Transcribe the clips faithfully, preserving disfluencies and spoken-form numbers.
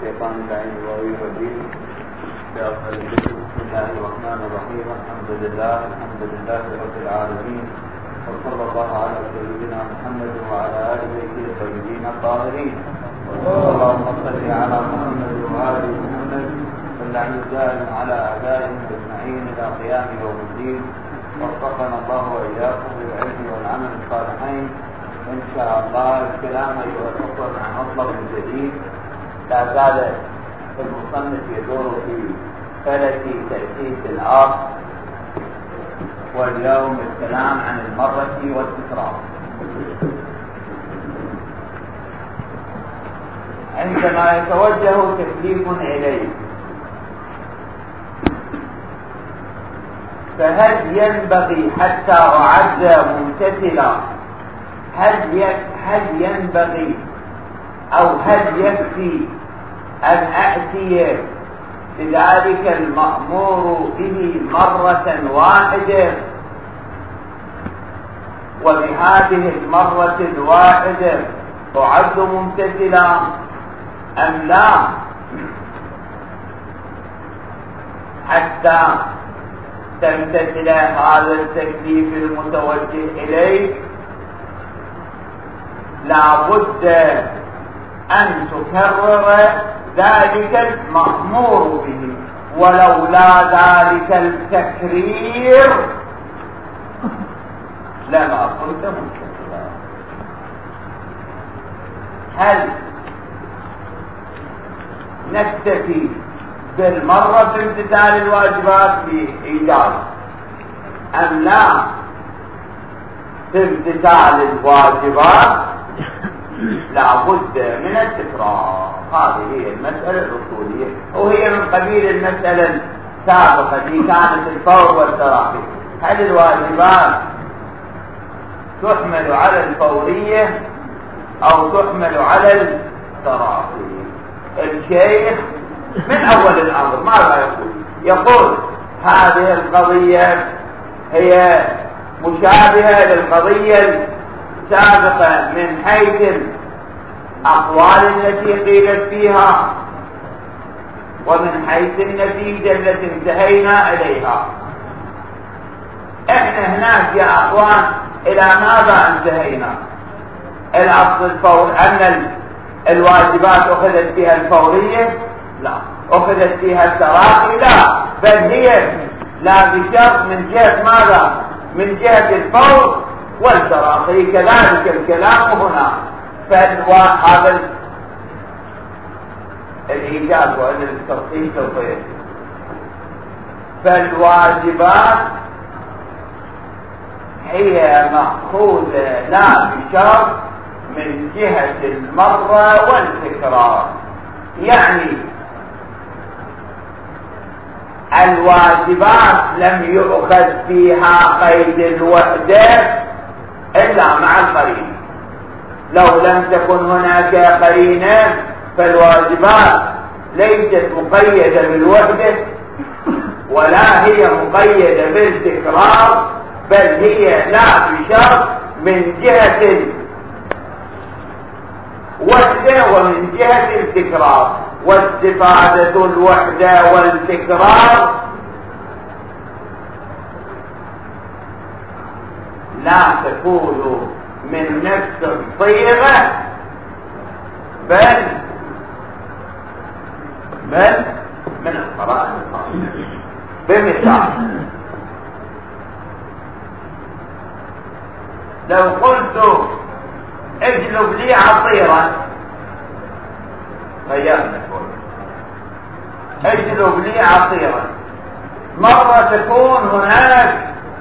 الشيطان اللعين الغوي الرجيم. بأفضل الذكر بسم الله الرحمن الرحيم. الحمد لله الحمد لله رب العالمين، وصلى الله على سيدنا محمد وعلى آل بيته الطيبين الطاهرين. اللهم صل على محمد وآل محمد واللعن الدائم على أعدائهم أجمعين إلى قيام يوم الدين. وفقنا الله وإياكم بالعلم والعمل الصالحين إن شاء الله. الكلام أيها الأخوة عن مطلب جديد لا زال المصنف يدور في فلك تأسيس الأرض، واليوم الكلام عن المرة والتكرار. عندما يتوجه تكليف إليه فهل ينبغي حتى أعد ممتثلا، هل هل ينبغي أو هل يكفي أن أأتي بذلك المأمور به مرة واحدة، وبهذه المرة الواحدة أعد ممتثلا أم لا، حتى تمتثل هذا التكليف المتوجه إليك؟ لا بد أن تكرر ذلك المأمور به، ولولا ذلك التكرير لما كنت ممتثلا. هل نكتفي بالمرة في امتثال الواجبات بإيجاز أم لا في امتثال الواجبات لا بد من التكرار؟ هذه هي المسألة الأصولية، وهي من قبيل المسألة السابقة التي كانت الفور والتراخي. هل الواجبات تحمل على الفورية أو تحمل على التراخي؟ الشيخ من أول الأمر ماذا يقول؟ يقول هذه القضية هي مشابهة للقضية السابقة من حيث الأقوال التي قيلت فيها ومن حيث النتيجة التي انتهينا إليها. احنا هناك يا أخوان إلى ماذا انتهينا؟ الأصل الفور أن الواجبات أخذت فيها الفورية؟ لا. أخذت فيها التراخي؟ لا، بل هي لا بشرط من جهة ماذا؟ من جهة الفور والتراخي. كذلك الكلام هنا. فهذا الإيجاز وأن التفصيل سوف يأتي. فالواجبات هي مأخوذة لا بشرط من جهة المرة والتكرار، يعني الواجبات لم يؤخذ فيها قيد الوحدة إلا مع القرينة. لو لم تكن هناك قرينة فالواجبات ليست مقيدة بالوحدة ولا هي مقيدة بالتكرار، بل هي لا بشرط من جهة الوحدة ومن جهة التكرار. واستفادة الوحدة والتكرار لا تكون من نفس الصيغة، بل بل من القرائن الخاصة. بمثال، لو قلت اجلب لي عصيرا، غيرنا اجلب لي عصيرا، مرة تكون هناك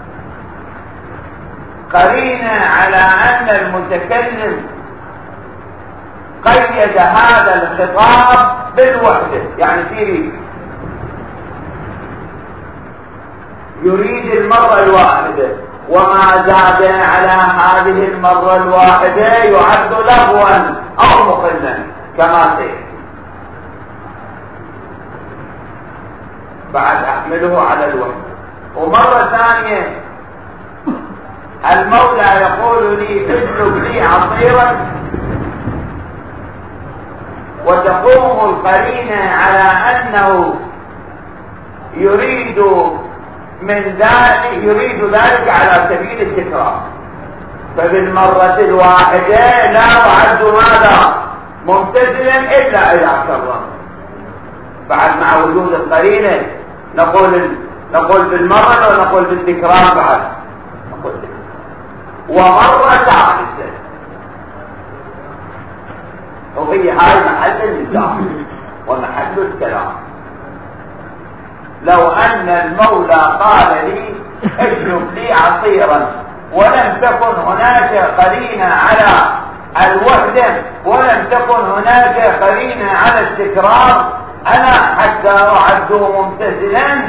قرينة على أن المتكلم قيد هذا الخطاب بالوحدة، يعني في يريد المرة الواحدة، وما زاد على هذه المرة الواحدة يعد لغوا أو مخلا كما سيأتي. بعد أحمله على الوحدة. ومرة ثانية المولى يقول لي اجلب لي عصيرا، وتقوم القرينة على أنه يريد من ذلك يريد ذلك على سبيل التكرار، فبالمرة الواحدة لا يعد ماذا ممتثلا إلا إذا كرر. بعد مع وجود القرينة نقول نقول بالمرة ولا نقول بالتكرار؟ بعد نقول بالتكرار. ومرة ثالثة، وهي هاي محل النزاع ومحل الكلام. لو أن المولى قال لي اشرب لي عصيرا ولم تكن هناك قرينة على الوحدة ولم تكن هناك قرينة على التكرار، أنا حتى أعده ممتثلا.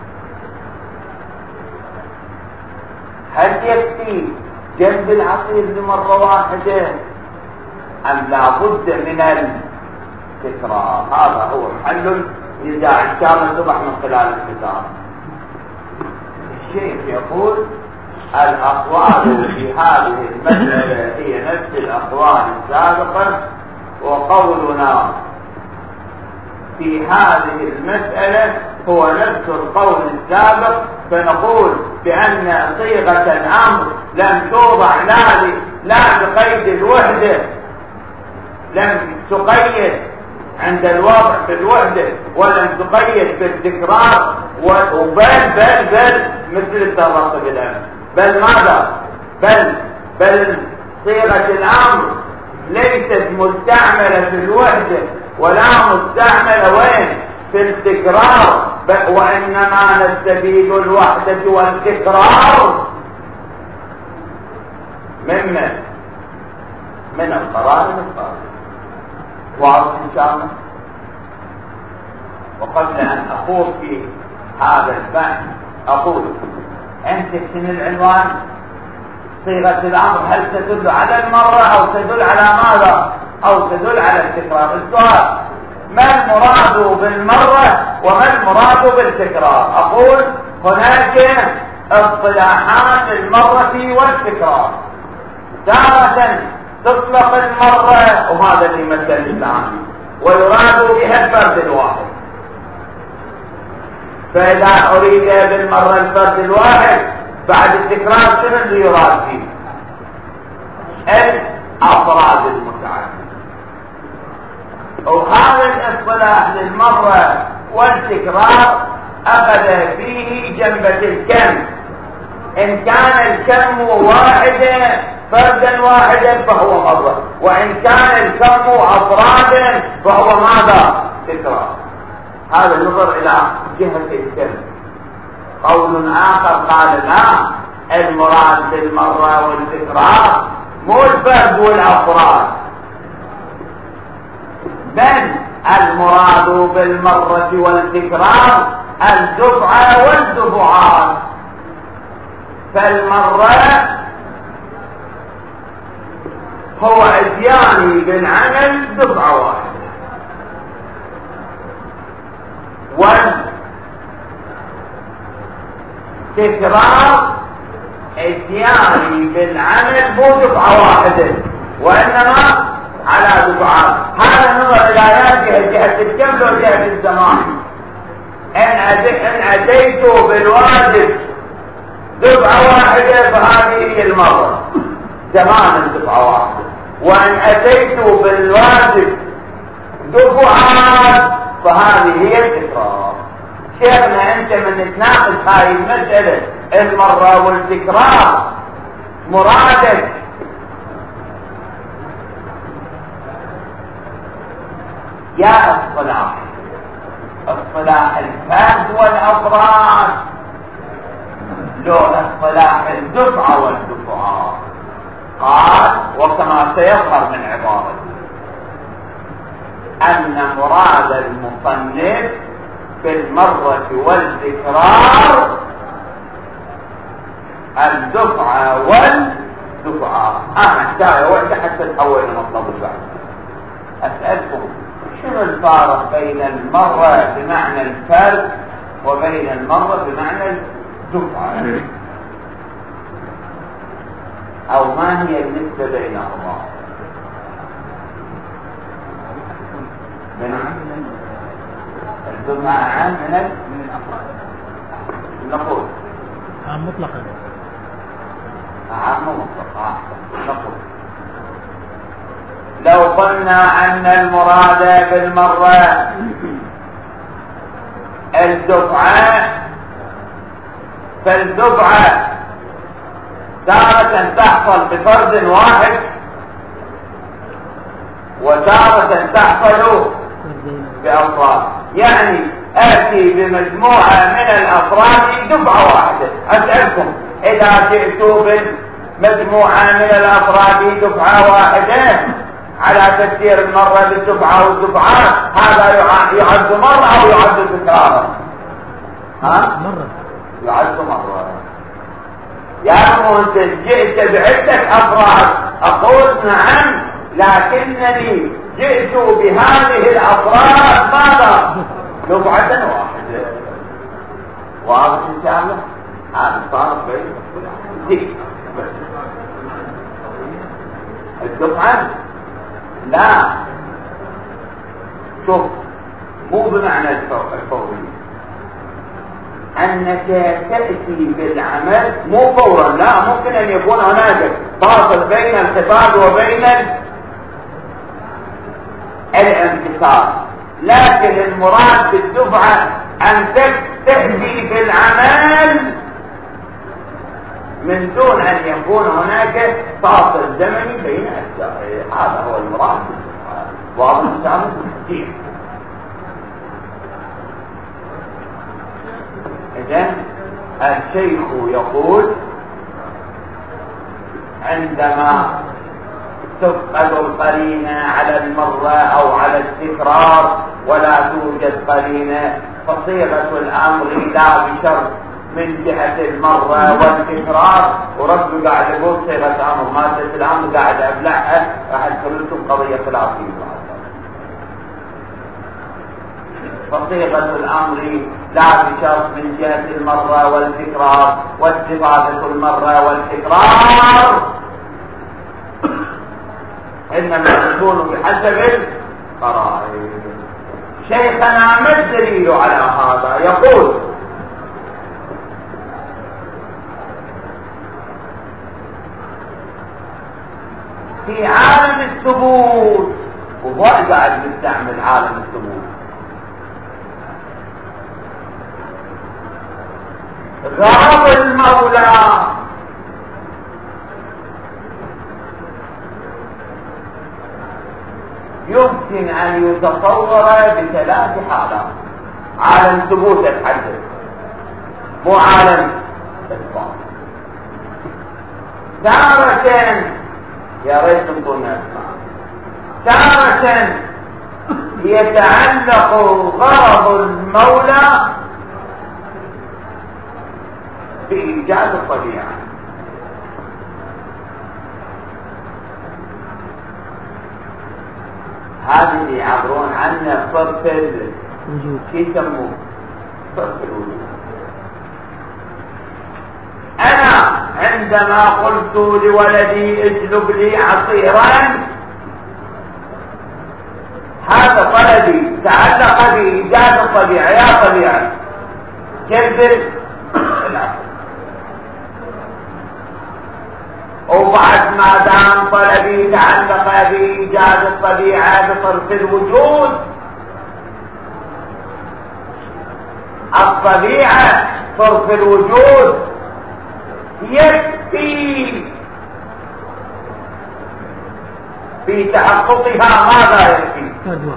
هل يكفي جنب العصير لمرة واحدة أم لا بد من التكرار؟ هذا هو محل النزاع إن شاء الله صبح من خلال الكتاب. الشيخ يقول الأقوال في هذه المسألة هي نفس الأقوال السابقة، وقولنا في هذه المسألة هو نفس القول السابق، فنقول بأن صيغة الأمر لم توضع لا لا بقيد الوحدة، لم تقيد عند الوضع بالوحدة ولم تقيد بالتكرار، وبل بل بل مثل الترقب الأمر، بل ماذا بل بل صيغة الأمر ليست مستعملة في الوحدة ولا مستعملة وين في التكرار، وإنما نستفيد الوحدة والتكرار من من القرائن الصالحة. واضح إن شاء الله. وقبل أن أخوض في هذا البحث أقول أنت تحسن العنوان صيغة الأمر هل تدل على المرة أو تدل على ماذا أو تدل على التكرار؟ السؤال ما المراد بالمرة وما المراد بالتكرار؟ أقول هناك اصطلاحات المرة والتكرار. تارة تطلق المرة وهذا اللي مثل الإسلام ويراد بها الفرد الواحد، فإذا أريد بالمرة الفرد الواحد بعد التكرار شنو اللي يراد فيه؟ الأفراد المتعددة. وهذا الاصطلاح للمرة والتكرار أخذ فيه جنبة الكم، إن كان الكم واحدا فردا واحدا فهو مرة، وإن كان الكم أفرادا فهو ماذا؟ تكرار. هذا النظر إلى جهة الكم. قول آخر قال لا، المراد بالمرة والتكرار مو الفرد والأفراد، بل المراد بالمرة والتكرار الدفعة والدفعات. فالمرة هو اتياني بالعمل دفعة واحدة، والتكرار اتياني بالعمل مو دفعة واحدة وإنما على دفعات. هذا نظر إلى جهة جهة الكم وجهة الزمان. إن أتيت بالواجب دفعة واحدة فهذه هي المرة زمان دفعة واحدة، وإن أتيت بالواجب دفعات فهذه هي التكرار. شيخنا أنت من تناقش هاي المسألة المرة والتكرار مرادك يا اصطلاح اصطلاح الفرد والافراد لو اصطلاح الدفعة والدفعات؟ قال وكما سيظهر من عبارته ان مراد المصنف بالمرة والتكرار الدفعة والدفعات. انا حكاية واحدة حتى تحول لمطلب البحث. اسألكم شنو الفارق بين المرة بمعنى الفرد وبين المرة بمعنى الدفعة، او ما هي النسبة بينهما؟ من الدفعة عام من ال... من الأفراد. نقول عام مطلقا. عام مطلقا. نقول لو قلنا أن المراد بالمرة الدفعة، فالدفعة تارة تحصل بفرد واحد وتارة تحصل بأفراد. يعني آتي بمجموعة من الأفراد دفعة واحدة. أسألكم إذا جئتوا بمجموعة من الأفراد دفعة واحدة على تفسير المرة بالدفعة والدفعات، هذا يعد مرة أو يعد تكرارا؟ ها؟ مرة. يعد مرة. يا مهندس جئت بعدة أفراد، أقول نعم، لكنني جئت بهذه الأفراد ماذا؟ دفعة واحدة. واضح إن شاء الله؟ هذا صار بين الدفعة. لا شوف، مو بمعنى الفورية أنك تأتي بالعمل مو فورا، لا، ممكن أن يكون هناك فاصل بين الخطاب وبين الانتصار، لكن المراد بالدفعة أن تأتي بالعمل من دون أن يكون هناك فاصل زمني بين أجزائه. هذا هو المراد. واضح إن شاء الله؟ كثير. إذن الشيخ يقول عندما تفقد القرينة على المرة أو على التكرار ولا توجد قرينة، فصيغة الأمر لا بشرط من جهة المرة والتكرار. ورب قاعد يقول صيغة أمر، مادة الأمر قاعد أبلعها، راح تكلمكم قضية خلافية. فصيغة الأمر لا بشرط من جهة المرة والتكرار، واستفادة المرة والتكرار إنما تكون بحسب القرائن. شيخنا ما الدليل على هذا؟ يقول في عالم الثبوت، وهو قاعد يستعمل عالم الثبوت، غضب المولى يمكن أن يتصور بثلاث حالات. عالم ثبوت الحدث، مو عالم إثبات. تارة يا ريت تنظرنا اسمع، تارة يتعلق غرض المولى بإيجاد الطبيعة، هذه اللي يعبرون عنها صرف الوجود. كي يسموه صرف الوجود. أنا عندما قلت لولدي اجلب لي عصيرا، هذا طلبي تعلق بإيجاد الطبيعة. يا طبيعي جلب العصير، وبعد ما دام طلبي تعلق بإيجاد الطبيعة بصرف الوجود، الطبيعة صرف الوجود يكفي في تحققها. ماذا يكفي؟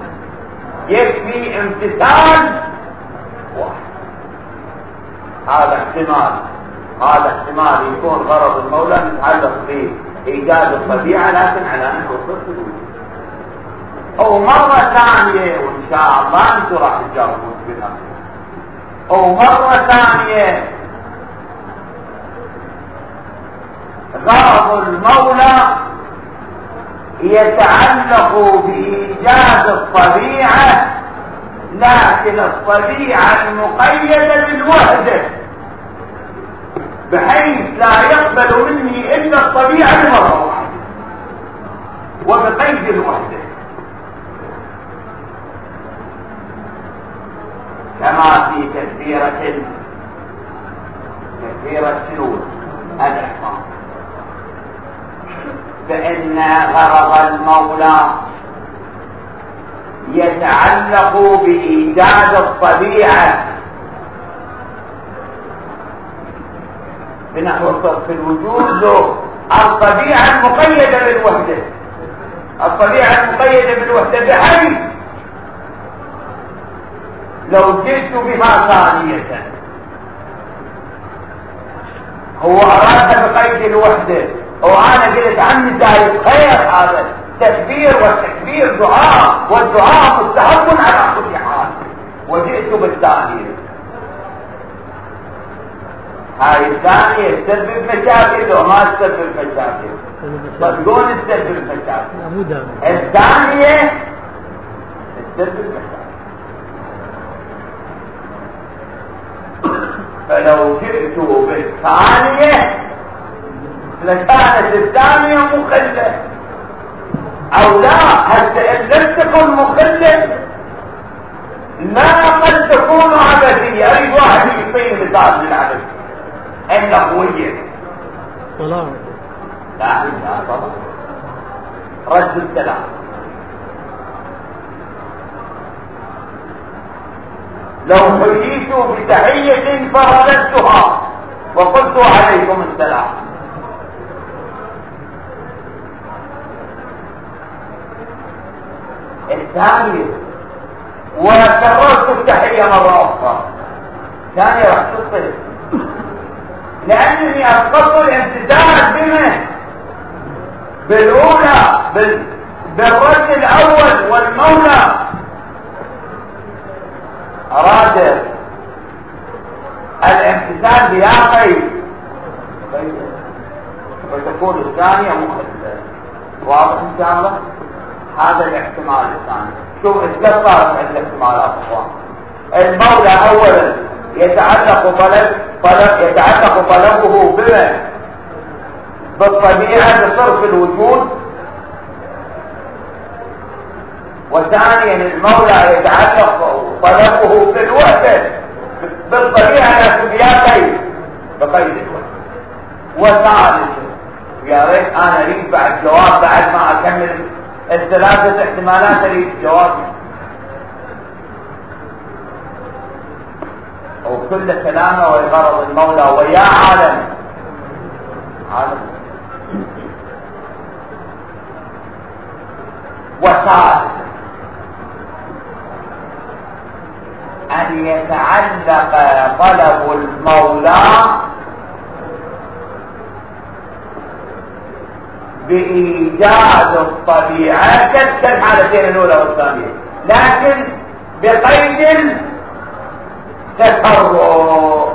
يكفي امتثال واحد. هذا احتمال، هذا احتمال يكون غرض المولى متعلق بإيجاد الطبيعة لكن على نحو صرف الوجود. أو مرة ثانية، وإن شاء الله أنتم راح تجاوبون بها، أو مرة ثانية غرض المولى يتعلق بإيجاد الطبيعة، لكن الطبيعة المقيدة بالوحدة، بحيث لا يقبل مني إلا الطبيعة مرة واحدة وبقيد الوحدة. كما في تكبيرة تكبيرة شنو الإحرام، فإن غرض المولى يتعلق بإيجاد الطبيعة بنحو صرف الوجود له الطبيعة المقيدة بالوحدة، الطبيعة المقيدة بالوحدة بحيث لو جئت بها ثانية هو أراد بقيد الوحدة وأنا قلت عني دايب خير، هذا تكبير، والتكبير دعاء، والدعاء مستحب على كل حال، وجئت بالثانية. هاي الثانية تسبب مشاكل وما تسبب مشاكل، بس دون تسبب مشاكل. الثانية تسبب مشاكل. فلو جئت بالثانية لكانت الثانية مخلة، او لا، حتى ان لم تكن مخلة لا قد تكون عبثية. اريد واحد يعطيني مثال للعبث انه قوية. طلاق لا لا طبعا رد السلام. لو حييت بتحية فرددتها وقلت عليكم السلام. الثانية وكررت التحية مرة أخرى، ثانية راح تصل لأنني أسقطت الامتداد بمن؟ بالأولى، بال... بالرد الأول. والمولى أراد الامتثال بيا قيد وتكون الثانية مخلة. واضح إن شاء الله؟ هذا الاحتمال الثاني. شوف اثبت صارت عند الاحتمالات اخوان. المولى اولا يتعلق طلب طلب يتعلق طلبه بما بالطبيعه بصرف الوجود، وثانيا المولى يتعلق طلبه بالوحده بالطبيعه لكن بيا قيد بقيد الوحده. وثالثا يا ريت انا اريد بعد جواب بعد ما اكمل الثلاثة احتمالات اريد جواب، وكل كلامه وغرض المولى ويا عالم عالم. وثالثا ان يتعلق طلب المولى بإيجاد الطبيعة كالحالتين الأولى والثانية، لكن بقيد التكرر،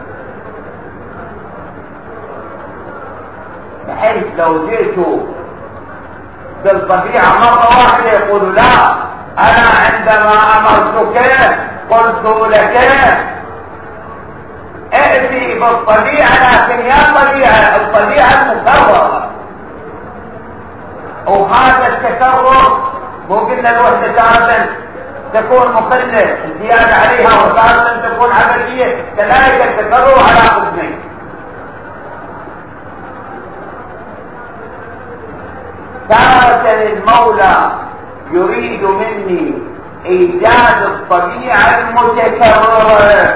بحيث لو جئت بالطبيعة مرة واحدة يقول لا، أنا عندما أمرتك قلت لك ائتي بالطبيعة، لكن يا طبيعة الطبيعة المكررة. وهذا التكرر مو قلنا الوحدة تارة تكون مخلة زيادة عليها وتارة تكون عملية، كذلك التكرر على قسمين. تارة المولى يريد مني إيجاد الطبيعة المتكررة،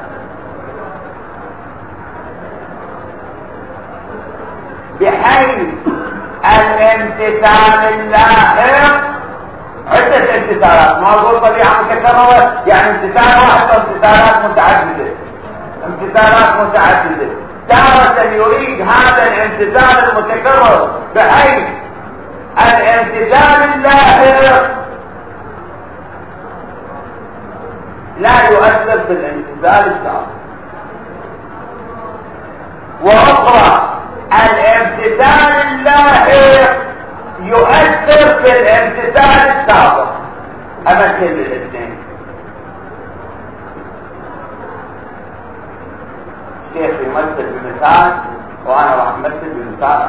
بحيث الامتثال اللاحق عدة امتثالات، ما اقول طبيعة متكررة يعني امتثال واحد، امتثالات متعددة امتثالات متعددة. تارة يريد هذا الامتثال المتكرر بحيث الامتثال اللاحق لا يؤثر بالامتثال السابق، وأخرى الامتثال اللاحق يؤثر في الامتثال السابق. امثل الاثنين. الشيخ يمثل بمثال وانا راح امثل بمثال.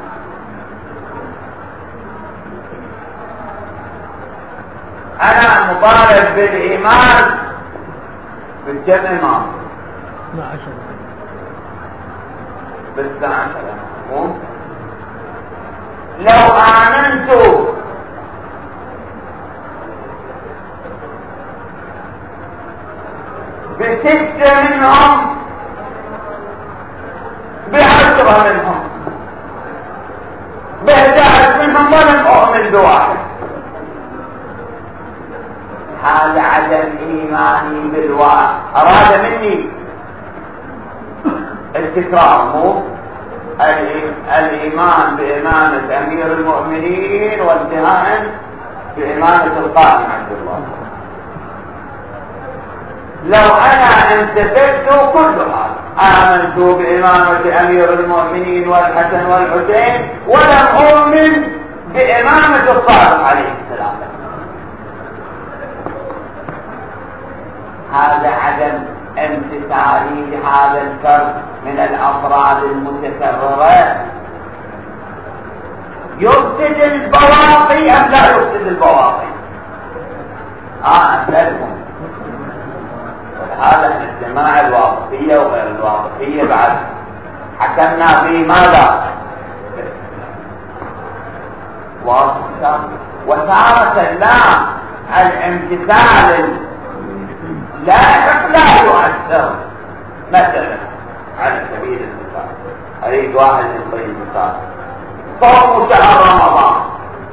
انا نطالب بالإيمان بالكم إمام؟ اثنا عشر بالاثنى عشر. لو آمنتوا بستة منهم بعشرة منهم بإحداث منهم ولم أؤمن بواحد، هذا عدم إيماني بالواحد. أراد مني التكرار، مو الإيمان بإمامة أمير المؤمنين وانتهاء بإمامة القائم عبد الله. لو أنا انتفدت كل هذا، آمنت بإمامة أمير المؤمنين والحسن والحسين ولم أؤمن بإمامة الصادق عليه السلام، هذا عدم امتثالي لهذا الفرد من الأفراد المتكررة. يفسد البواقي أم لا يفسد البواقي؟ آه أسألكم. هذا من الجماعة الواقفية وغير الواقفية بعد حكمنا في ماذا؟ وتارة لا الامتثال لا لا يؤثر. مثلا على سبيل المثال أريد واحد يعطي مثال، صوم شهر رمضان،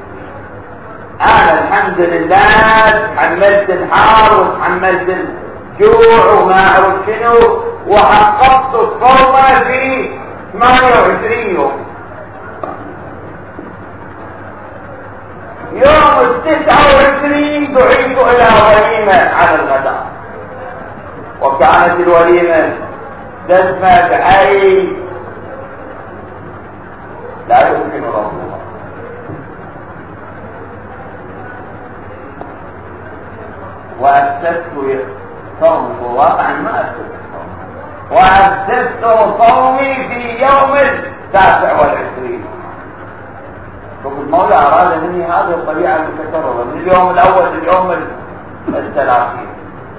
أنا الحمد لله تحملت الحار وتحملت الجوع وما أعرف شنو وحققت الصوم في ثمانية وعشرين يوم. يوم التسعة وعشرين دعيت إلى وليمة على الغداء، وكانت الوليمة دسمة بأي لا يمكن رفضها. وأسست صوم واقعا ما أسست صوم، وأسست صومي في يوم التاسع والعشرين. شوف المولى أراد مني هذه الطبيعة المتكررة من اليوم الأول لليوم الثلاثين.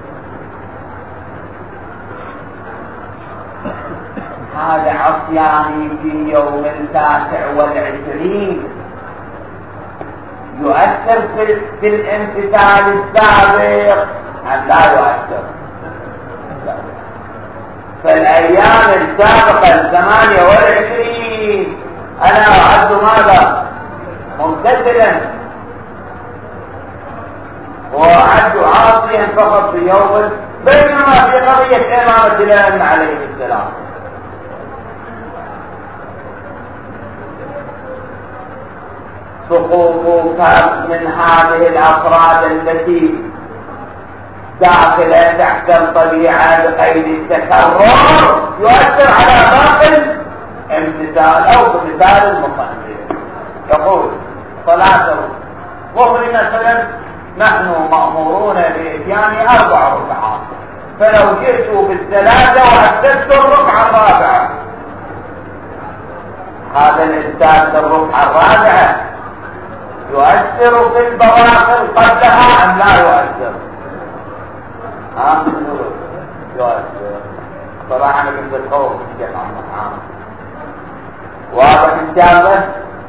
هذا عصياني في يوم التاسع والعشرين يؤثر في, في الامتثال السابق أم لا يؤثر؟ فالأيام السابقة الثمانية والعشرين أنا أعد ماذا؟ ممتثلا، وأعد عاصيا فقط في يوم، بينما في قضية إمامة الأئمة عليه السلام سقوط فرد من هذه الأفراد التي داخلة تحت الطبيعة بقيد التكرر يؤثر على باقي الامتثال أو امتثال المصنف. يقول صلاة الظهر مثلا نحن مأمورون بإتيان أربع ركعات، فلو جئت بالثلاثة وأسست الركعة الرابعة، هذا الإسداد الركعة الرابعة يؤثر في البواقي قبلها أم لا يؤثر؟ ها يؤثر. صراحة أنا كنت الخوف يا محمد واضح إن شاء الله.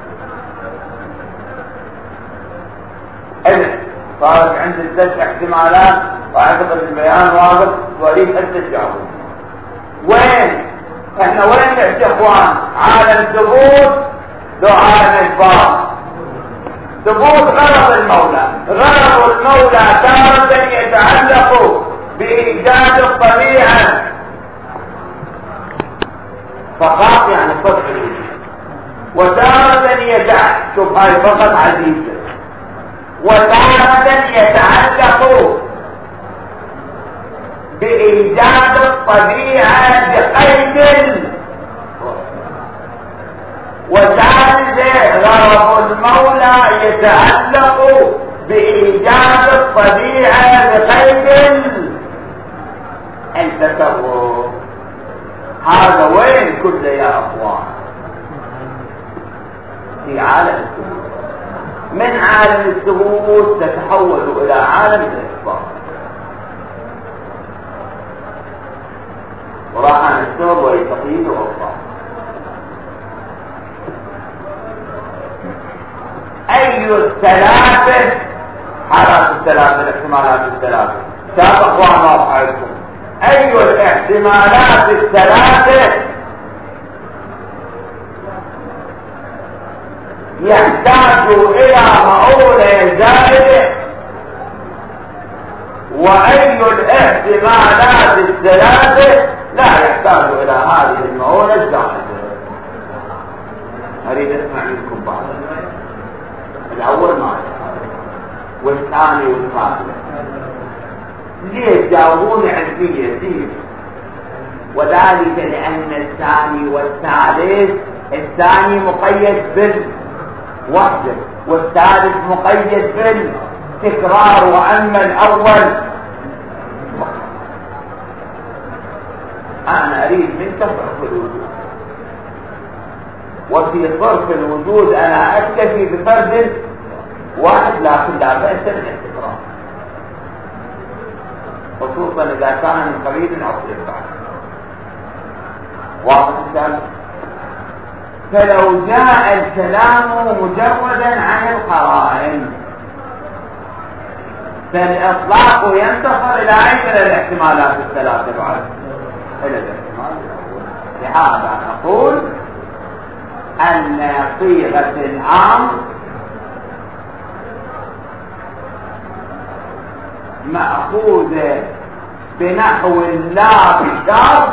إذن صارت عند الست احتمالات وأعتقد البيان واضح وأريد أن تجاوب. وين؟ إحنا وين يا إخوان؟ عالم ثبوت لو عالم إثبات. ثبوت غرض المولى، غرض المولى تارة يتعلق بإيجاد الطبيعة فقط، يعني الصدق الوجود، وتارة يتعلق، شوف هاي فقط عزيزة، وتارة يتعلق بإيجاد الطبيعة بقيد، وثالث غرض المولى يتعلق بإيجاد الطبيعة بقيد التصور. هذا وين كله يا أخوان؟ في عالم الثبوت. من عالم الثبوت تتحول إلى عالم الإثبات. وراح نستوى ويتقيد وأصبح أي الثلاثة حالات الثلاثة الاحتمالات الثلاثة شاف أخوان واضحكم أي الاحتمالات الثلاثة يحتاج إلى مؤونة زائدة وأي الاحتمالات الثلاثة لا يحتاج إلى هذه المؤونة الزائدة. أريد أسمع منكم بعض. الأول ما والثاني والثالث ليش جاوبوني علمية ليش؟ وذلك لأن الثاني والثالث الثاني مقيد بالوحدة والثالث مقيد بالتكرار، وأما الأول أنا أريد منك صرف الوجود، وفي صرف الوجود أنا أكتفي بفرد واحد لكن لا بأس بالاستقرار، خصوصا إذا كان من قريب أو بعيد. واضح الكلام؟ فلو جاء الكلام مجردا عن القرائن فالإطلاق ينتصر إلى أي من الاحتمالات الثلاثة بعد إلى الاحتمال الأول. لهذا نقول أن صيغة الأمر مأخوذة بنحو لا بالشرط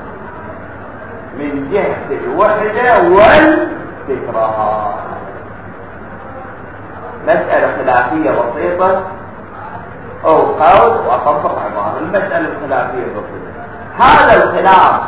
من جهة الوحدة والتكرار. مسألة خلافية بسيطة أو قول وأطبق عبارة. المسألة الخلافية بسيطة، هذا الخلاف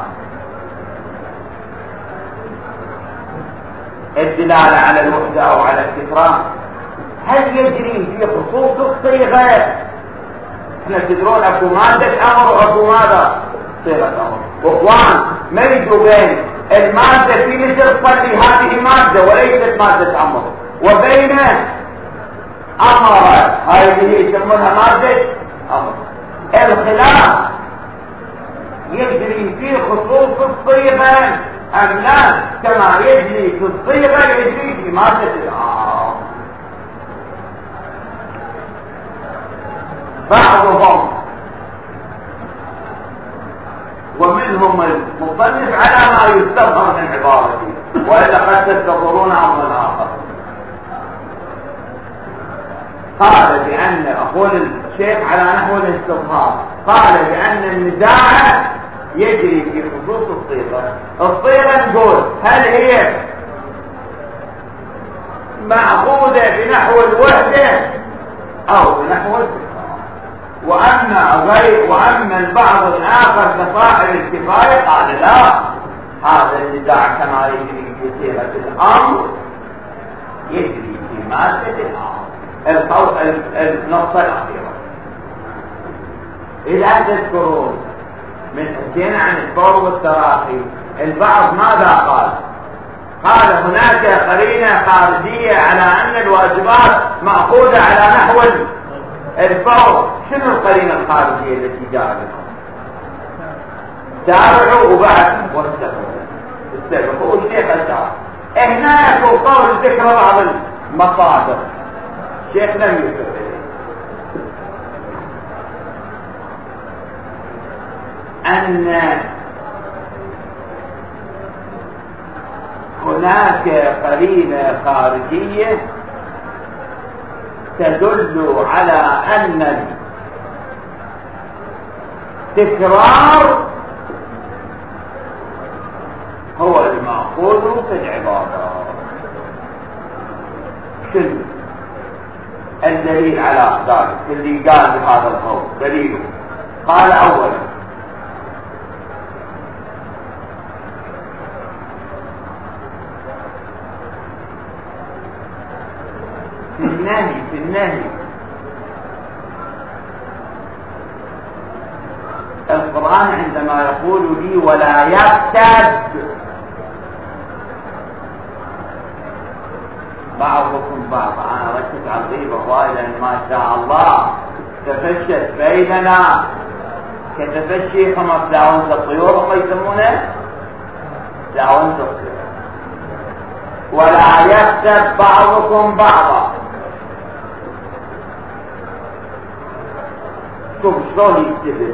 الدلالة على الوحدة أو على التكرار هل يجري في خصوص الصيغة؟ احنا تدرون اكو مادة امر واكو ماذا؟ صيغة امر. واخوان ما يجوا بين المادة في مثل صلي هذه مادة وليست مادة امر، وبين امر هذه يسمونها مادة امر. الخلاف يجري في خصوص الصيغة ام لا كما يجري في الصيغة يجري في مادة الامر. بعضهم ومنهم المصنف على ما يستظهر من عبارته، وإلا قد تستظهرون أمر آخر. قال بأن أقول الشيخ على نحو الاستظهار، قال بأن النزاع يجري في خصوص الصيغة. الصيغة نقول هل هي مأخوذة بنحو الوحدة أو بنحو التكرار، وأما غير وأما البعض الآخر كصاحب الكفاية قال لا، هذا النزاع كما يجري في صيغة الأمر يجري في مادة الأمر. القول النص الأخيرة إذا تذكرون من حكينا عن الطول والتراخي، البعض ماذا قال؟ قال هناك قرينة خارجية على أن الواجبات مأخوذة على نحو الفور. شنو القرينة الخارجية التي جاء بها؟ تابعوا وبعد واستغفروا استغفروا الشيخ الشعر. هنا يكون قول ذكر بعض المصادر الشيخ لم يذكر أن هناك قرينة خارجية تدل على أن التكرار هو المأخوذ في العبادة. شنو الدليل على ذلك اللي قال بهذا القول؟ دليله قال أولا في النهي في النهي القرآن عندما يقول لي ولا يرتد بعضكم بعض، أنا ما شاء الله تفشت بيننا كتفشي خمس داونت الطيور ما يسمونه داونت الطيور. ولا يغتب بعضكم بعضا. شوف شلون يكتب،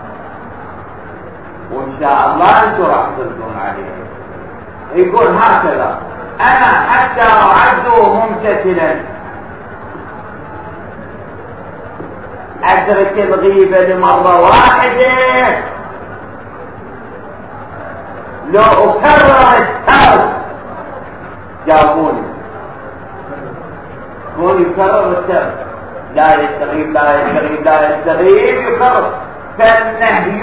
وان شاء الله انتم راح تردون عليه. يقول هكذا: انا حتى اعده ممتثلا ادرك الغيبة لمرة واحدة لو اكرر الترك. جاوبوني، قول يكرر الترك، لا يستغيب لا يستغيب لا يستغيب يكرر. فالنهي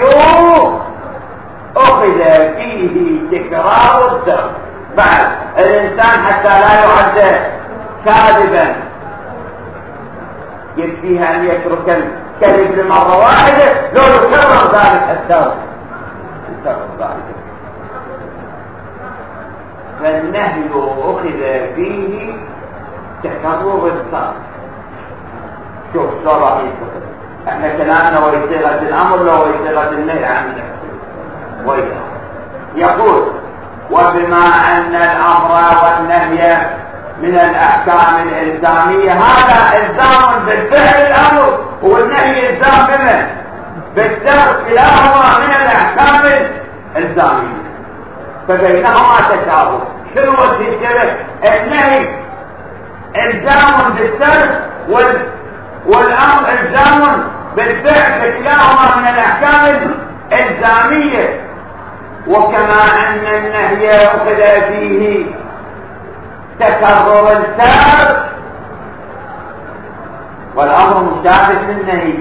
اخذ فيه تكرار الترك. بعد الانسان حتى لا يعد كاذبا يكفيه ان يترك الكذب لمرة واحدة لو يكرر ذلك الترك. يكرر ذلك. فالنهي اخذ فيه تكرر الترك. شوف شو راح يستقر. احنا كلامنا ويصيغة الامر لو ويصيغة النهي عن ويصيغة. يقول: وبما ان الامر والنهي من الاحكام الالزامية، هذا الزام بالفعل الامر والنهي الزام بمن؟ بالترك. كلاهما من الاحكام الالزامية فبينهما تشابه. شنو الشبه؟ النهي الزام بالترك وال والامر الزام بالفعل، فكلاهما من الاحكام الالزاميه. وكما ان النهي اخذ فيه تكرر الترك والامر مشابه للنهي،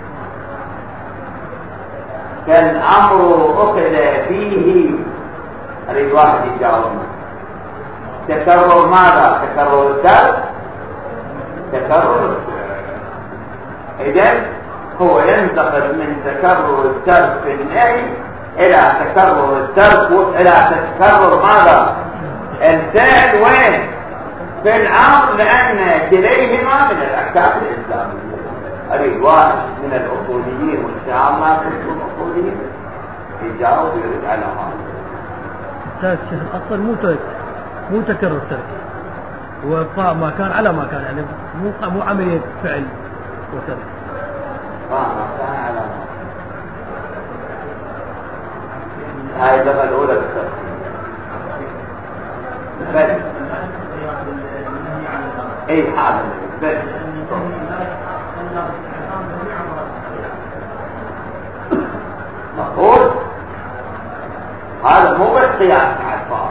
فالامر اخذ فيه اريد واحد يجاوبنا تكرر ماذا؟ تكرر الترك. تكرر الترك. إذن هو ينتقل من تكرر الترك في النهي إلى تكرر الترك إلى تكرر ماذا؟ الفعل وين؟ في الأمر، لأن كليهما من الأحكام الإسلامية. أريد واحد من الأصوليين وإن شاء الله كنتم أصوليين يجاوب ويرد على هذا. شيخ الأصل مو ترك، مو تكرر الترك، هو إبقاء ما كان على ما كان، يعني مو مو عملية فعل وترك. اه كان على هاي اللغة الأولى بالترك. بس اي حاضر بس مفروض هذا مو بس قياس مع الفار.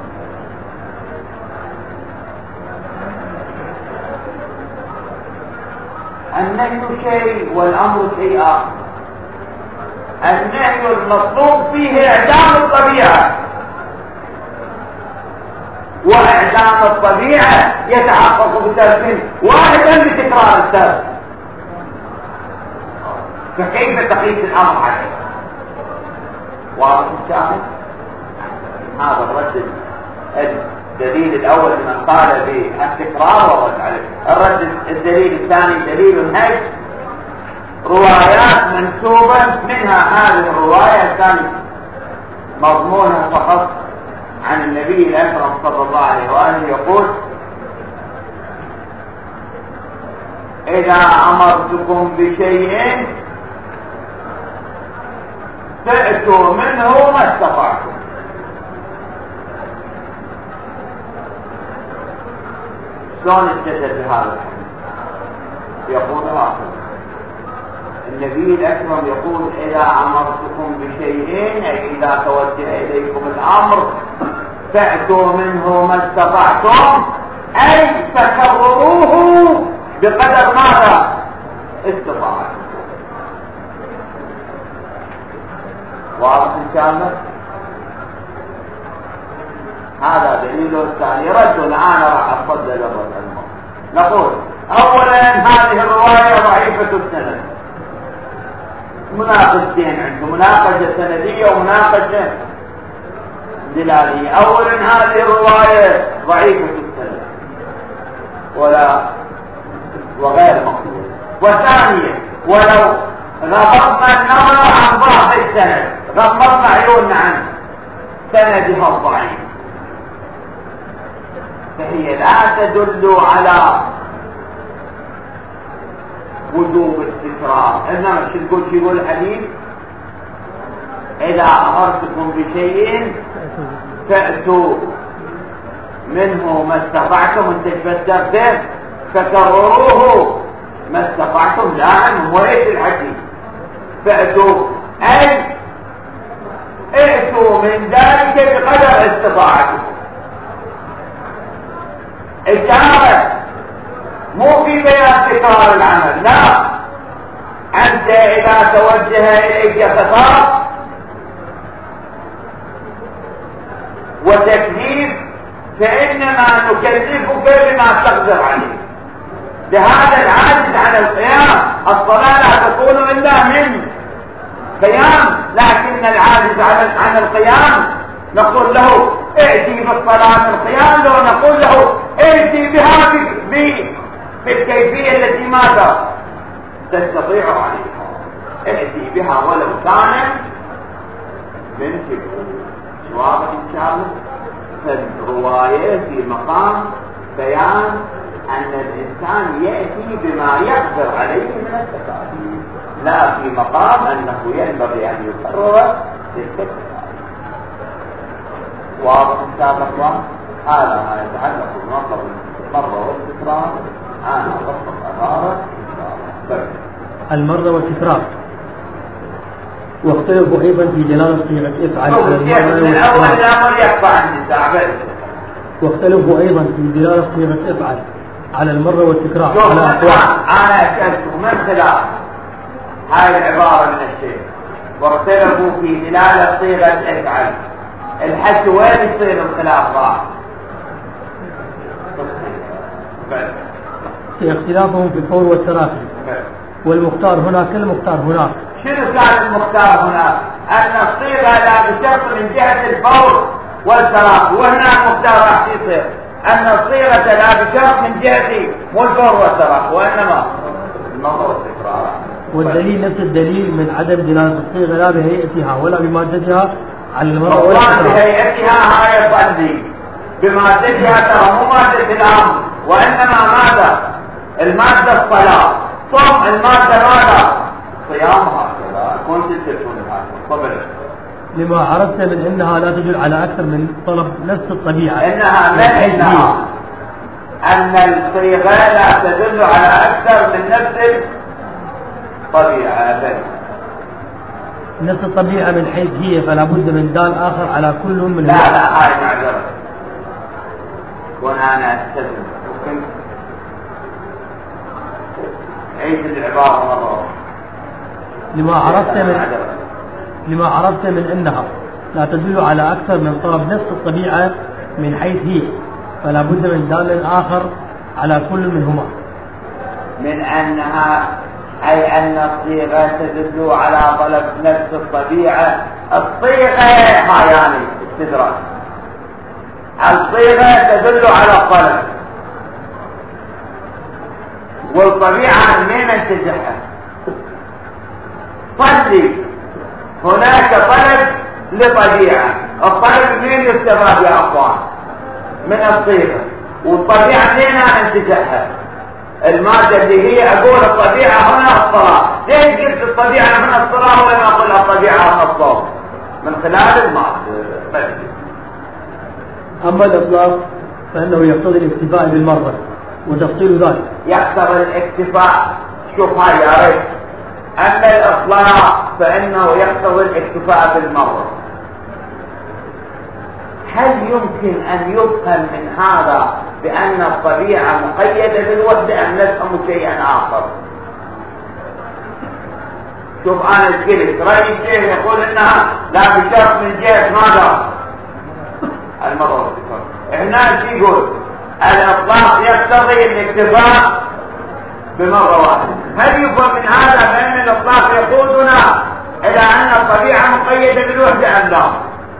النهي شيء والامر شيء اخر. النهي المطلوب فيه اعدام الطبيعه، واعدام الطبيعه يتحقق بترك واحدا بتكرار الترك. فكيف تقيس الامر عليه؟ واضح الشاهد؟ هذا الرد الدليل الاول من قال بالتكرار والرد عليه. الرد الدليل الثاني دليل النهي، روايات منسوبه منها هذه الروايه كان مضمونها فقط عن النبي الاكرم صلى الله عليه واله يقول: اذا امرتكم بشيء فأتوا منه ما استطعتم. شلون استدل بهذا الحديث؟ يقول هكذا: النبي الأكرم يقول: إذا أمرتكم بشيء، أي إذا توجه إليكم الأمر فأتوا منه ما استطعتم، أي تكرروه بقدر ماذا استطعتم. واضح إن شاء الله؟ هذا دليل الثاني. رد الآن راح أفضل الرد الموت. نقول أولا هذه الرواية ضعيفة السند، مناقشتين عنده، مناقشة سندية ومناقشة دلالية. أولا هذه الرواية ضعيفة السند ولا وغير مقبول. وثانيا ولو غضبنا النظر عن ضعف السند، غضبنا عيوننا عن سندها الضعيف، فهي لا تدل على وجوب استقرار. انما شو تقول شو يقول الحديث؟ اذا امرتكم بشيء فاتوا منه ما استطعتم، انت تفسرته فكرروه ما استطعتم. لا عنهم وليس الحديث فاتوا اي ائتوا من ذلك بقدر استطاعتكم. إشارة مو في بيان تكرار العمل، لا، أنت إذا توجه إليك خطاب وتكليف فإنما نكلفك بما تقدر عليه. لهذا العاجز عن القيام، الصلاة لا تكون إلا من قيام، لكن العاجز عن القيام نقول له ائتي بالصلاة القيام، لو نقول له ائتي بها بالكيفية التي ماذا تستطيع عليها، ائتي بها ولو كان من فكر. جواب إن شاء الله. فالرواية في مقام بيان أن الإنسان يأتي بما يقدر عليه من التكاليف، لا في مقام أنه ينبغي أن يقرر للتكاليف. واضح إن شاء الله. هذا ما يتعلق بالمطلب المرة والتكرار. أنا أطلق عبارة المرة والتكرار. واختلفوا أيضا في جلالة صيغة افعل على المرة والتكرار. واختلفوا أيضا في جلالة صيغة افعل على المرة والتكرار على أقوال. أنا أسألت من خلال هذه العبارة من الشيء، واختلفوا في دلالة صيغة افعل، الحج وين يصير الخلاف راح؟ في اختلافهم في الفور والتراخي، والمختار هنا كالمختار هناك. شنو كان المختار هناك؟ أن الصيغة لا بشرط من جهة الفور والتراخي، وهنا المختار راح يصير أن الصيغة لا بشرط من جهة مو الفور والتراخي، وإنما النظر والتكرار. والدليل نفس الدليل من عدم دلالة الصيغة لا بهيئتها ولا بمادتها على المرة والتكرار. بهيئتها هاي فندي، بمادتها ترى مو مادة الأمر، وإنما ماذا؟ المادة الصلاة. صوم المادة ماذا؟ صيامها. كنت تكون هذا لما عرفت من انها لا تدل على اكثر من طلب نفس الطبيعة. انها من انها ان الصيغة لا تدل على اكثر من نفس الطبيعة. نفس الطبيعة من حيث هي، فلا بد من دال اخر على كل من. لا لا هاي معذرة. وانا استسلم ممكن عيد العبارة مرة. لما عرفت من لما عرفت من انها لا تدل على اكثر من طلب نفس الطبيعة من حيث هي، فلا بد من دال اخر على كل منهما. من انها اي ان الصيغة تدل على طلب نفس الطبيعة. الصيغة ما يعني استدراك. الصيغة تدل على الطلب، والطبيعة من ننتزعها. صلي هناك طلب لطبيعة، الطلب من يستفاد يا أخوان؟ من الصيغة. والطبيعة منين ننتزعها؟ المادة اللي هي أقول الطبيعة هنا الصلاة. ليش قلت الطبيعة هنا الصلاة ولا أقول الطبيعة هنا الصوم؟ من خلال المادة. أما الإطلاق فإنه يقتضي الاكتفاء بالمرة، وتفصيل ذلك يقتضي الاكتفاء. شوف هاي يا ريت. أما الإطلاق فإنه يقتضي الاكتفاء بالمرة. هل يمكن أن يفهم من هذا بأن الطبيعة مقيدة بالوحدة أم نفهم شيئا آخر؟ شوف أنا قلت رأي الشيخ يقول إنها لا بشرط من جهة ماذا؟ المرة والتكرار. هنا شو يقول؟ الإطلاق يقتضي الاكتفاء بمرة واحدة. هل يفهم من هذا بأن الإطلاق يقودنا إلى أن الطبيعة مقيدة بالوحدة أم لا؟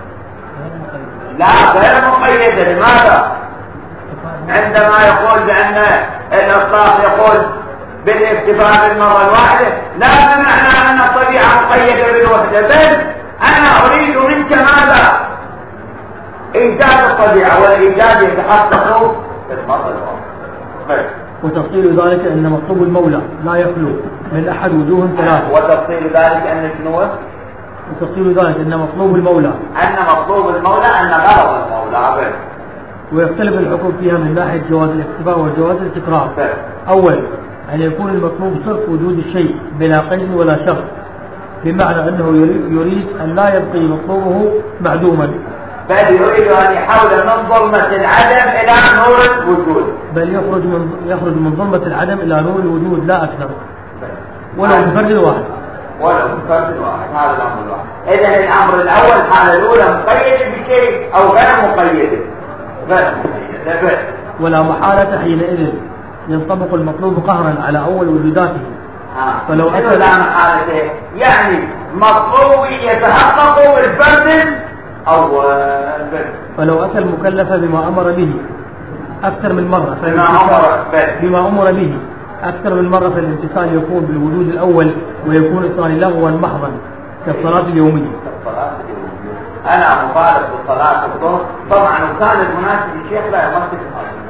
لا غير مقيدة. لماذا؟ عندما يقول بأن الإطلاق يقول بالاكتفاء بالمرة الواحدة لا بمعنى أن الطبيعة مقيدة بالوحدة، بل أنا أريد منك ماذا؟ إيجاد الطبيعة، والإيجاد يتحقق في المرة الواحدة. وتفصيل ذلك أن مطلوب المولى لا يخلو من أحد وجوه ثلاثة. وتفصيل ذلك أن شنو؟ وتفصيل ذلك أن مطلوب المولى أن مطلوب المولى أن غرض المولى عبد. ويختلف الحكم فيها من ناحية جواز الاكتفاء وجواز التكرار. أول أن يكون المطلوب صرف وجود الشيء بلا قيد ولا شرط، بمعنى أنه يريد أن لا يبقي مطلوبه معدوما، بل يريد أن يحول من ظلمة العدم إلى نور الوجود، بل يخرج من يخرج من ظلمة العدم إلى نور الوجود لا أكثر، ولو بفرد واحد. ولو بفرد واحد، هذا الأمر الواحد. إذا الأمر الأول الحالة الأولى مقيد بشيء أو غير مقيد؟ غير مقيد. ولا محالة حينئذ ينطبق المطلوب قهرا على أول وجوداته. فلو أتى لا محالة يعني مطلوب يتحقق بالفرد أول. فلو أتى المكلف بما أمر به أكثر من مرة بما أمر بما أمر به أكثر من مرة، فالامتثال يكون بالوجود الأول ويكون الثاني لغوا محضا كالصلاة اليومية. كالصلاة اليومية أنا مطالب بالصلاة الظهر، طبعا وكان المناسب الشيخ لا يمثل هذا.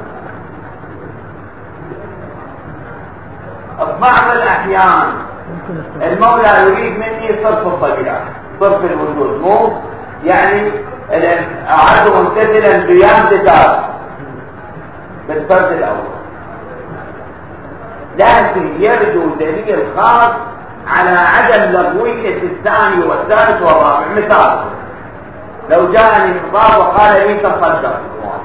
بعض الأحيان المولى يريد مني صرف الطبيعة، صرف الوجود، مو يعني أعد ممتثلا قيام كتاب بالفرد الأول، لكن يرجو دليل خاص على عدم لغوية الثاني والثالث والرابع. مثال، لو جاءني خطاب وقال لي تصدق،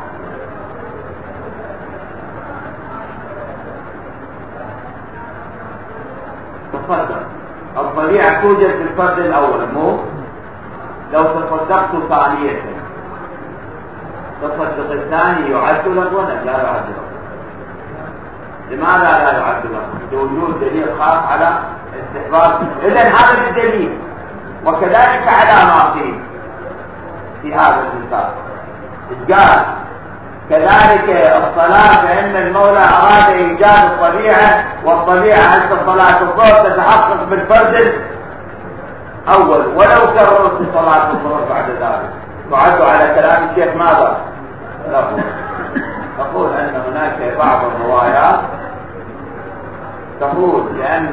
تصدق، الطبيعة توجد في الفرد الأول، مو لو تصدقت ثانية تصدق الثاني يعد لك ولا لا يعد لك؟ لماذا لا يعد لك؟ لوجود دليل خاص على استحباب. إذن هذا الدليل، وكذلك على ما فيه في هذا المثال قال كذلك الصلاة، فإن المولى أراد إيجاد الطبيعة، والطبيعة أنت صلاة الظهر تتحقق بالفرد أول، ولو كررت صلاة الظهر بعد ذلك تعد على كلام الشيخ ماذا؟ لا. تقول أن هناك بعض الروايات تقول بأن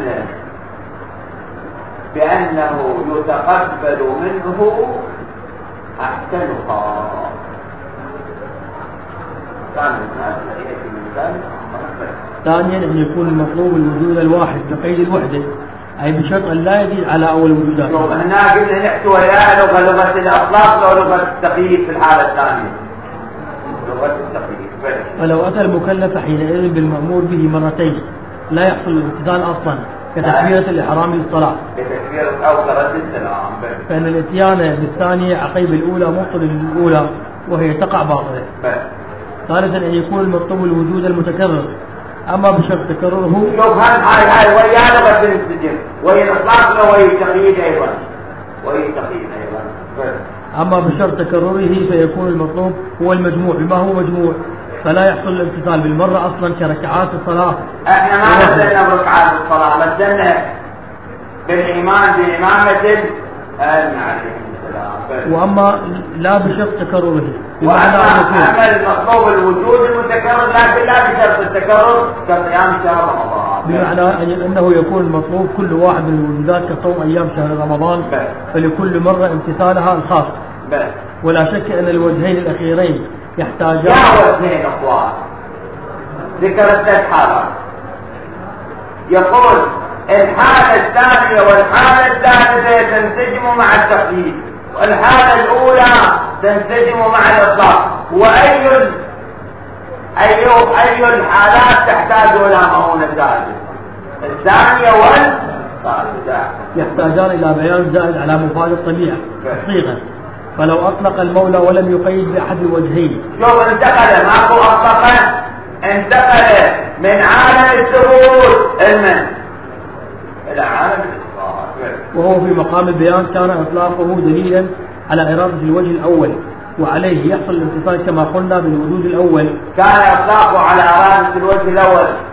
بأنه يتقبل منه أحسنها. ثانيا أن يكون المطلوب الوجود الواحد بقيد الوحدة، أي بشرط أن لا يزيد على أول وجودات. هنا قلنا نحكي وياها لغة لغة الأطلاق لو لغة التقييد في الحالة الثانية، لغة التقييد. ولو أتى المكلف حينئذ بالمأمور به مرتين لا يحصل الامتثال أصلا، كتكبيرة الإحرام للصلاة، كتكبيرة أو كرد السلام، فإن الاتيان بالثانية عقيب الأولى مبطل للأولى وهي تقع باطلة. ثالثا أن يكون المطلوب الوجود المتكرر، أما بشرط تكرره. شوف هاي هاي هاي ويا لغة الانسجام وهي الإطلاق وهي التقييد أيضا، وهي التقييد أيضا. أما بشرط تكرره فيكون المطلوب هو المجموع بما هو مجموع، فلا يحصل الامتثال بالمرة أصلا كركعات الصلاة. احنا ما نزلنا بركعات الصلاة، نزلنا بالإيمان بإمامة الآن عليه السلام. وأما لا بشرط تكرره، وأما المطلوب الوجود المتكرر لكن لا بشرط التكرر كصيام شهر رمضان، بمعنى أنه يكون المطلوب كل واحد من الوجودات كصوم أيام شهر رمضان، فلكل مرة امتثالها الخاص. ولا شك أن الوجهين الأخيرين يحتاجان. يا وجهين أخوان، ذكرت ثلاث حالات، يقول الحالة الثانية والحالة الثالثة تنسجم مع التقييد، والحالة الأولى تنسجم مع الإطلاق. وأي أي أي الحالات تحتاج إلى مؤونة ثالثة؟ الثانية والثالثة يحتاجان إلى بيان زائد على مفاد الطبيعة صيغة. فلو أطلق المولى ولم يقيد بأحد الوجهين. شوف انتقل، ماكو أطلق، انتقل من عالم الثبوت المن إلى عالم الإطلاق، وهو في مقام البيان كان إطلاقه دليلا على إرادة الوجه الأول، وعليه يحصل الامتثال كما قلنا بالوجود الأول. كان إطلاقه على إرادة الوجه الأول،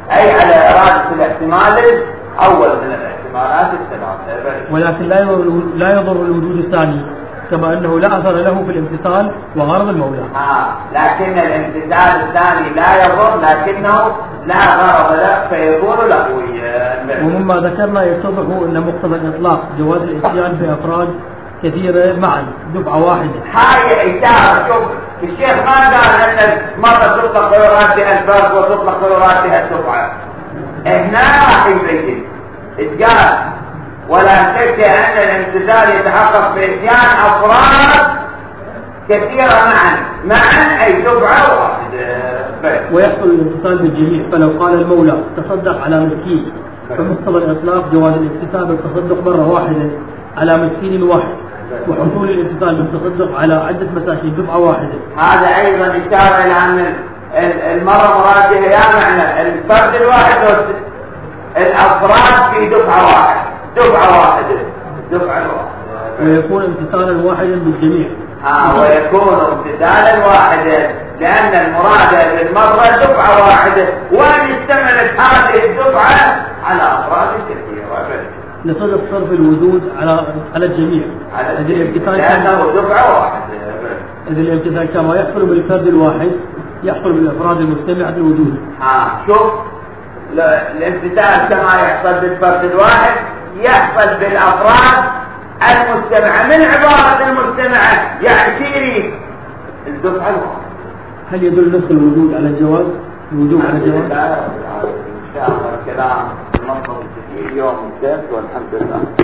أي على إرادة الاحتمال الأول من الاحتمالات الثلاثة. ولكن لا يضر لا يضر الوجود الثاني، كما أنه لا أثر له في الامتثال وغرض المولى. آه لكن الامتثال الثاني لا يضر لكنه لا غرض له فيكون لغويا. ومما ذكرنا يتضح أن مقتضى الإطلاق جواز الاتيان بأفراد كثيرة معا دفعة واحدة. هاي إشارة. شوف الشيخ ما قال أن مرة تطلق غيراتها الفرد وتطلق غيراتها الدفعة. هنا راح يبين اتقال ولا شك أن الامتثال يتحقق بإتيان أفراد كثيرة معا معا أي دفعة واحدة. ويحصل الامتثال بالجميع، فلو قال المولى تصدق على مسكين فمقتضى الإطلاق جواز الامتثال بالتصدق مرة واحدة على مسكين واحد، وحصول الامتثال بالتصدق على عدة مساكين دفعة واحدة. هذا أيضا إشارة إلى أن المرة مراجعة يا معنى الفرد الواحد الأفراد في دفعة واحدة دفعة واحدة دفعة واحدة ويكون امتثالا واحدا بالجميع. آه ويكون امتثالا واحدا لأن المراد بالمرة دفعة واحدة، وأن اشتملت هذه الدفعة على أفراد كثيرة لصدق صرف الوجود على على الجميع. على الامتثال لأنه دفعة واحدة. إذا الامتثال كما يحصل بالفرد الواحد يحصل بالأفراد المجتمعة الوجود. آه شوف الامتثال كما يحصل بالفرد الواحد يحصل بالأفراد المجتمعة. من عبارة المجتمعة يعني سيري الدفعة الواحدة. هل يدل نسخ الوجود على الجواز؟ الوجود على الجواز؟ إن شاء الله الكلام منظم كثير يوم السبت والحمد لله.